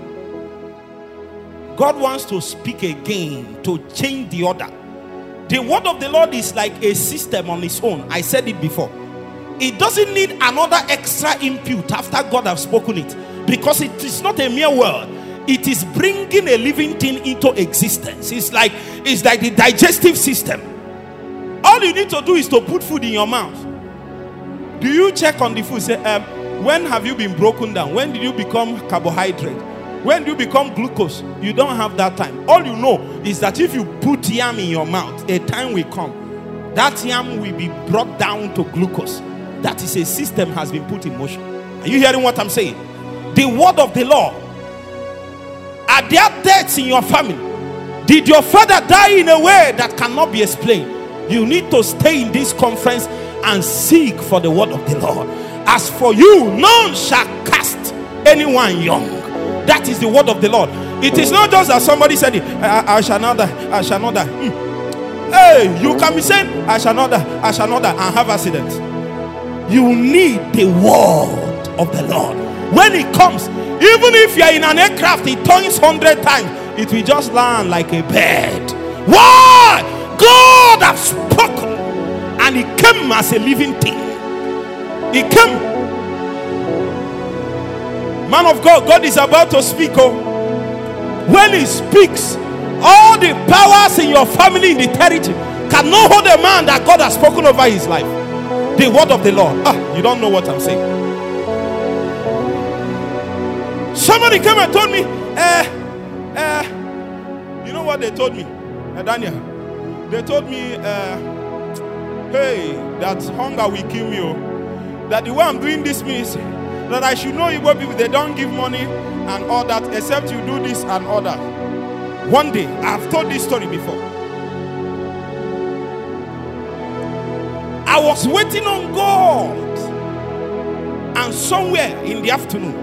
God wants to speak again to change the order. The word of the Lord is like a system on its own. I said it before. It doesn't need another extra input after God has spoken it, because it is not a mere word. It is bringing a living thing into existence. It's like it's like the digestive system. All you need to do is to put food in your mouth. Do you check on the food? Say, um, when have you been broken down? When did you become carbohydrate? When do you become glucose? You don't have that time. All you know is that if you put yam in your mouth, a time will come. That yam will be brought down to glucose. That is a system has been put in motion. Are you hearing what I'm saying? The word of the Lord. Are there deaths in your family? Did your father die in a way that cannot be explained? You need to stay in this conference and seek for the word of the Lord. As for you, none shall cast anyone young. That is the word of the Lord. It is not just that somebody said it, I, I shall not die, I shall not die. Hmm. Hey, you can be saying, I shall not die, I shall not die, and have accidents. You need the word of the Lord. When it comes, even if you are in an aircraft, it turns hundred times, it will just land like a bird. Why? God has spoken, and it came as a living thing. It came. Man of God, God is about to speak. Oh, when he speaks, all the powers in your family, in the territory, cannot hold a man that God has spoken over his life. The word of the Lord. Ah, you don't know what I'm saying. Somebody came and told me, eh, eh, you know what they told me, uh, Daniel? They told me, uh, hey, that hunger will kill me. Oh. that the way I'm doing this ministry, that I should know Igbo people, they don't give money and all that, except you do this and all that. One day, I've told this story before. I was waiting on God, and somewhere in the afternoon,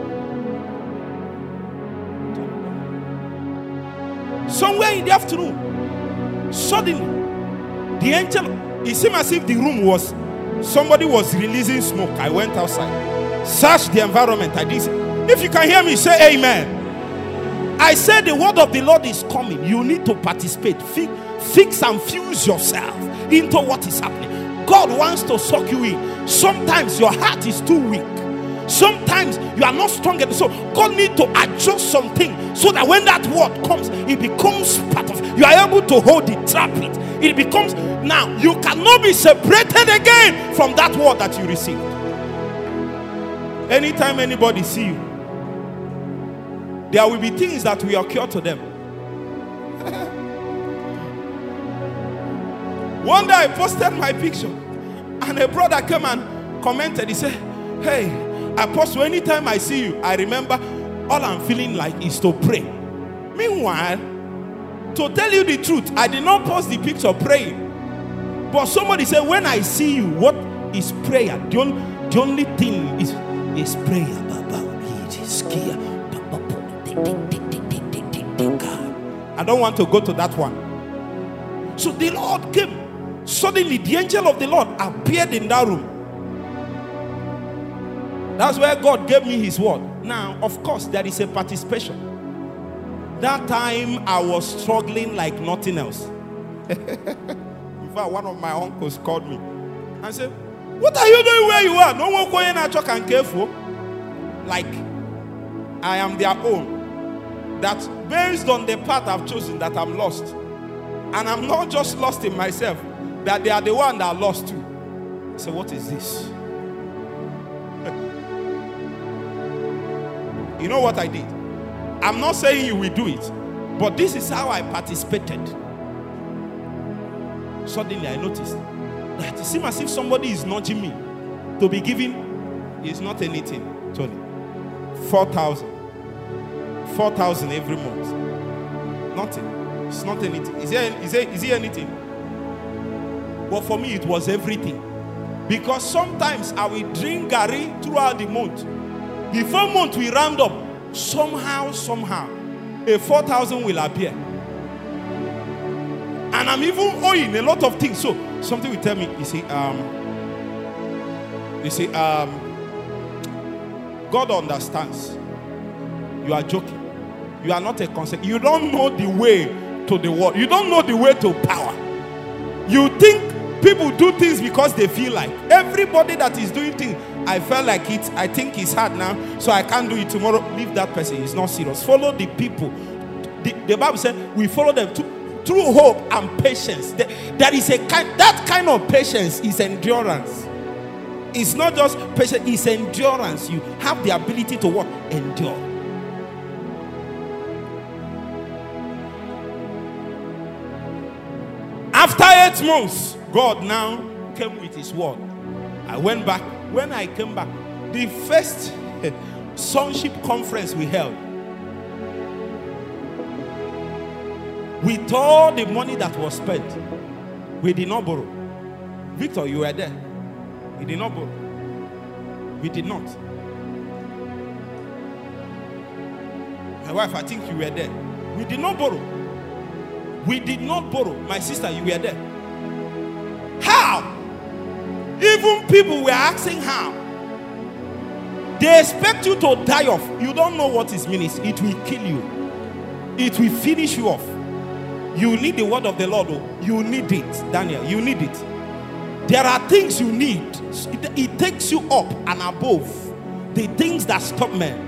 somewhere in the afternoon, suddenly, the angel, it seemed as if the room was, somebody was releasing smoke. I went outside, searched the environment. I did. If you can hear me, say amen. I said the word of the Lord is coming. You need to participate. Fix, fix and fuse yourself into what is happening. God wants to suck you in. Sometimes your heart is too weak. Sometimes you are not strong enough. So God needs to adjust something so that when that word comes, it becomes part of, you are able to hold it, trap it. It becomes, now you cannot be separated again from that word that you received. Anytime anybody see you, there will be things that will occur to them. One day I posted my picture, and a brother came and commented. He said, hey, Apostle, anytime I see you, I remember all I'm feeling like is to pray. Meanwhile, to tell you the truth, I did not post the picture praying. But somebody said, when I see you, what is prayer? The only, the only thing is, is prayer. I don't want to go to that one. So the Lord came. Suddenly, the angel of the Lord appeared in that room. That's where God gave me his word. Now, of course, there is a participation. That time, I was struggling like nothing else. In fact, one of my uncles called me and said, what are you doing where you are? No one going to church and careful. Like, I am their own. That based on the path I've chosen, that I'm lost. And I'm not just lost in myself, that they are the one that are lost too. So what is this? You know what I did? I'm not saying you will do it, but this is how I participated. Suddenly I noticed that it seems as if somebody is nudging me to be giving. Is not anything, Tony. Four thousand. Four thousand every month. Nothing. It's not anything. Is there, is there, is there anything? But for me, it was everything. Because sometimes I will drink Gary throughout the month. Before month we round up, somehow, somehow, a four thousand will appear. And I'm even owing a lot of things. So something will tell me, you see, um, you see, um, God understands. You are joking. You are not a concept. You don't know the way to the world. You don't know the way to power. You think people do things because they feel like. Everybody that is doing things, I felt like it, I think it's hard now, so I can't do it tomorrow. Leave that person. It's not serious. Follow the people. The, the Bible said we follow them to, through hope and patience. There, there is a kind, that kind of patience is endurance. It's not just patience, it's endurance. You have the ability to what? Endure. After eight months, God now came with his word. I went back. When I came back, the first sonship conference we held, with all the money that was spent, we did not borrow. Victor, you were there. We did not borrow. We did not. My wife, I think you were there. We did not borrow. We did not borrow. My sister, you were there. How? Even people were asking how. They expect you to die off. You don't know what it means. It will kill you. It will finish you off. You need the word of the Lord. You need it, Daniel. You need it. There are things you need. It, it takes you up and above the things that stop men.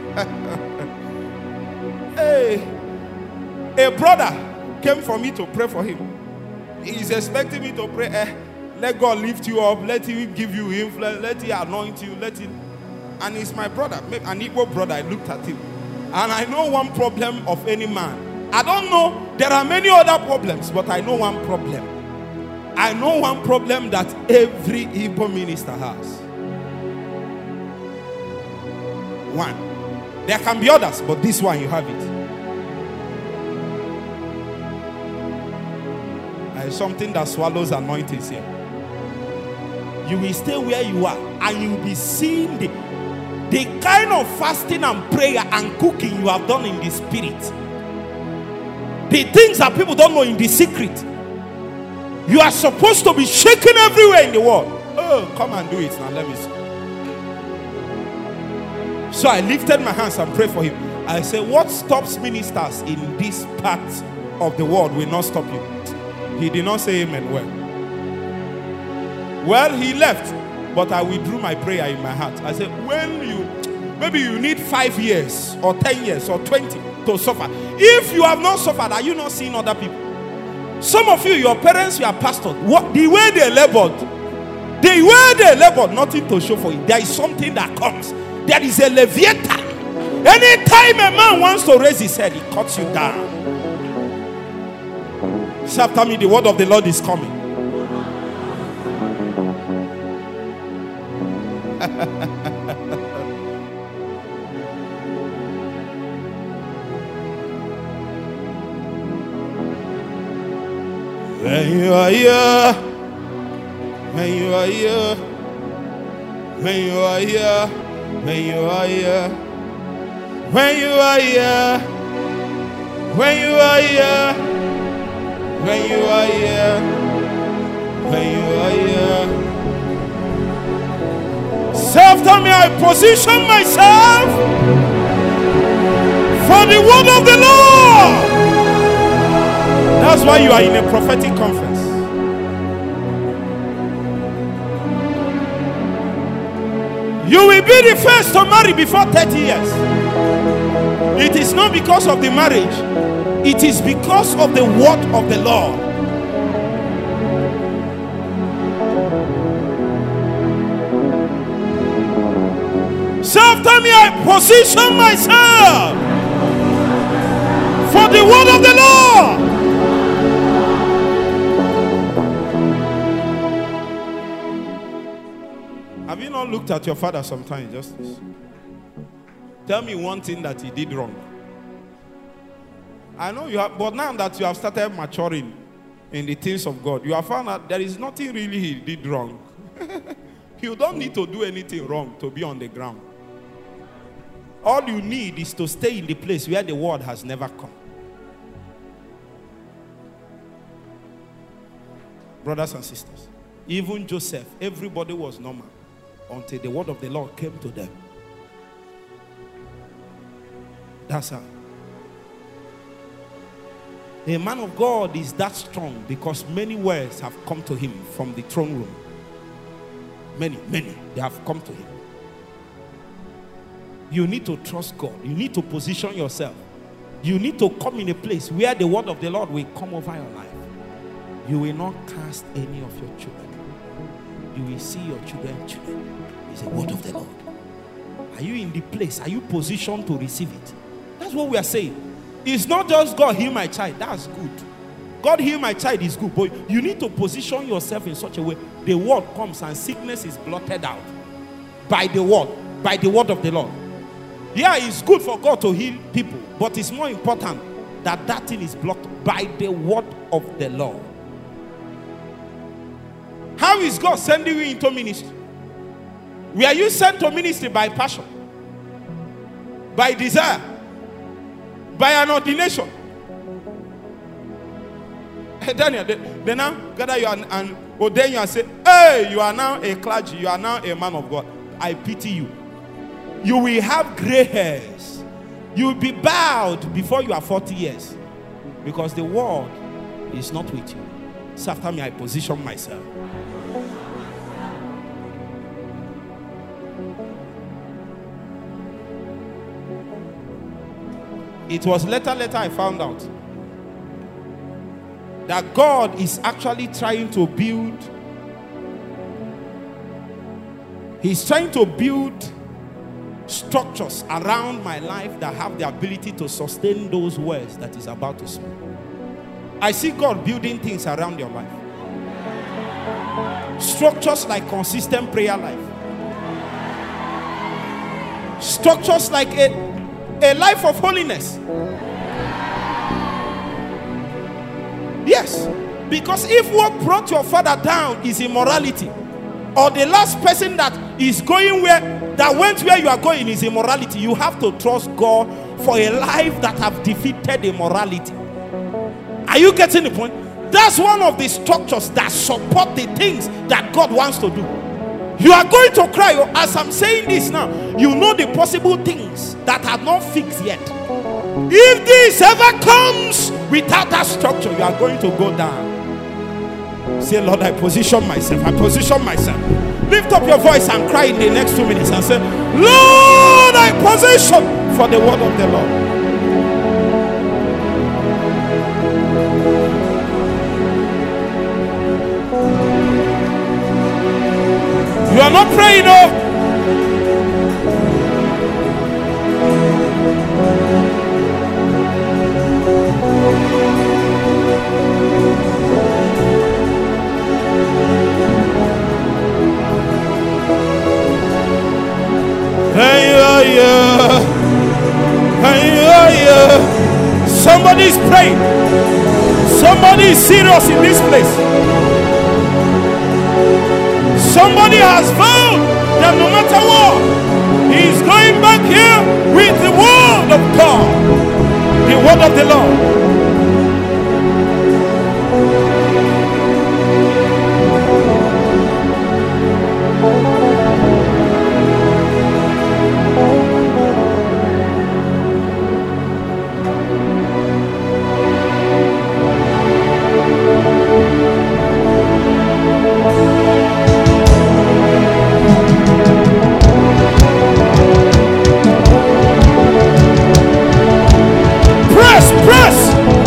Hey, a brother came for me to pray for him. He's expecting me to pray. Eh, let God lift you up. Let him give you influence. Let him anoint you. Let him. And he's my brother, an equal brother. I looked at him, and I know one problem of any man. I don't know. There are many other problems, but I know one problem. I know one problem that every Igbo minister has. One. There can be others, but this one you have it. There is something that swallows anointings here. You will stay where you are and you will be seeing the, the kind of fasting and prayer and cooking you have done in the spirit. The things that people don't know in the secret. You are supposed to be shaking everywhere in the world. Oh, come and do it now. Let me see. So I lifted my hands and prayed for him. I said, what stops ministers in this part of the world will not stop you. He did not say amen well. Well, he left, but I withdrew my prayer in my heart. I said, when you, maybe you need five years or ten years or twenty to suffer. If you have not suffered, are you not seeing other people? Some of you, your parents, you are pastors. What, the way they labored, the way they labored, nothing to show for it. There is something that comes. There is a leviathan. Anytime a man wants to raise his head, he cuts you down. Say after me, the word of the Lord is coming. When you are here, when you are here, when you are here, when you are here, when you are here, when you are here, when you are here, when you are here. Say after me, I position myself for the word of the Lord. That's why you are in a prophetic conference. You will be the first to marry before thirty years. It is not because of the marriage. It is because of the word of the Lord. So after me, I position myself for the word of the Lord. Have you not looked at your father sometimes? Just tell me one thing that he did wrong. I know you have, but now that you have started maturing in the things of God, you have found out there is nothing really he did wrong. You don't need to do anything wrong to be on the ground. All you need is to stay in the place where the word has never come. Brothers and sisters, even Joseph, everybody was normal until the word of the Lord came to them. That's how. A man of God is that strong because many words have come to him from the throne room. Many, many, they have come to him. You need to trust God. You need to position yourself. You need to come in a place where the word of the Lord will come over your life. You will not cast any of your children. You will see your children, children. It's the word of the Lord. Are you in the place? Are you positioned to receive it? That's what we are saying. It's not just God heal my child. That's good. God heal my child is good. But you need to position yourself in such a way the word comes and sickness is blotted out by the word, by the word of the Lord. Yeah, it's good for God to heal people, but it's more important that that thing is blocked by the word of the Lord. How is God sending you into ministry? Were you sent to ministry by passion, by desire, by an ordination? Hey, Daniel, they, they now gather you and, and ordain you and say, hey, you are now a clergy, you are now a man of God. I pity you. You will have gray hairs. You will be bowed before you are forty years. Because the word is not with you. So after me, I position myself. It was later, later I found out that God is actually trying to build. He's trying to build structures around my life that have the ability to sustain those words that is about to speak. I see God building things around your life. Structures like consistent prayer life. Structures like a, a life of holiness. Yes. Because if what brought your father down is immorality, or the last person that is going where, that went where you are going is immorality, you have to trust God for a life that have defeated immorality. Are you getting the point? That's one of the structures that support the things that God wants to do. You are going to cry. As I'm saying this now, you know the possible things that are not fixed yet. If this ever comes without that structure, you are going to go down. Say, Lord, I position myself. I position myself. Lift up your voice and cry in the next two minutes and say, Lord, I position for the word of the Lord. You are not praying, no. Hey, yeah, yeah. Hey, yeah, yeah. Somebody is praying. Somebody is serious in this place. Somebody has vowed that no matter what, he is going back here with the word of God, the word of the Lord. Press, press.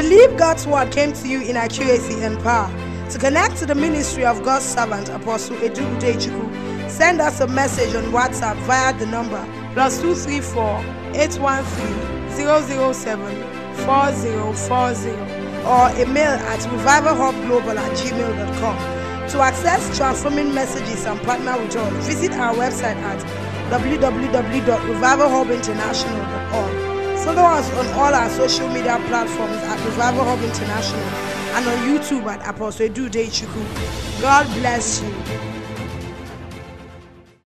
believe God's word came to you in accuracy and power. To connect to the ministry of God's servant, Apostle Edu Udechukwu, send us a message on WhatsApp via the number plus two three four, eight one three, zero zero seven, four zero four zero or email at revival hub global at gmail dot com. To access transforming messages and partner with us, visit our website at w w w dot revival hub international dot org. Follow us on all our social media platforms at Revival Hub International and on YouTube at Apostle Edu Udechukwu. God bless you.